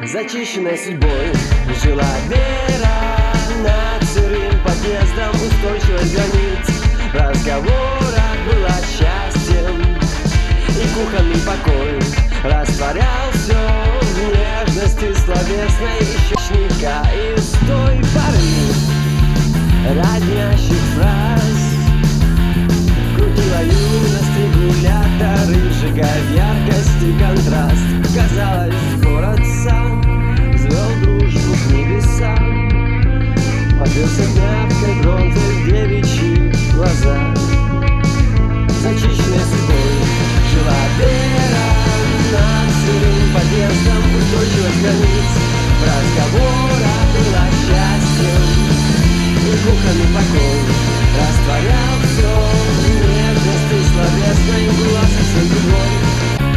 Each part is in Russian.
Зачищенной судьбой жила Вера над сырым подъездом, устойчивость границ в разговорах была счастьем, и кухонный покой растворял все в нежности словесной источника. Из той поры роднящих фраз крутила юность регуляторы, сжигая в яркости контраст. Казалось, город сам взвел дружбу к небесам, побился мягкой бронзой в девичьих глазах. Зачищенной судьбой жила Вера над сырым подъездом, устойчивость границ в разговорах была счастьем, и кухонный покой растворял все в нежности словесной, была совсем другой.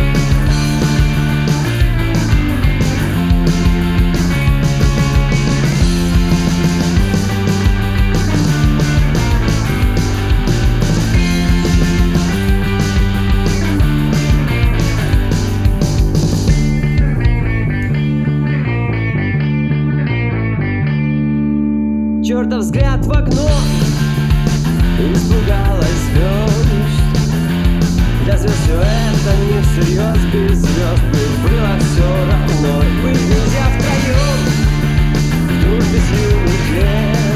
Чертов взгляд в окно испугалась звезд. Для звезд все это не всерьез, без звезд было все равно. Быть нельзя втроем в дружбе с юных лет.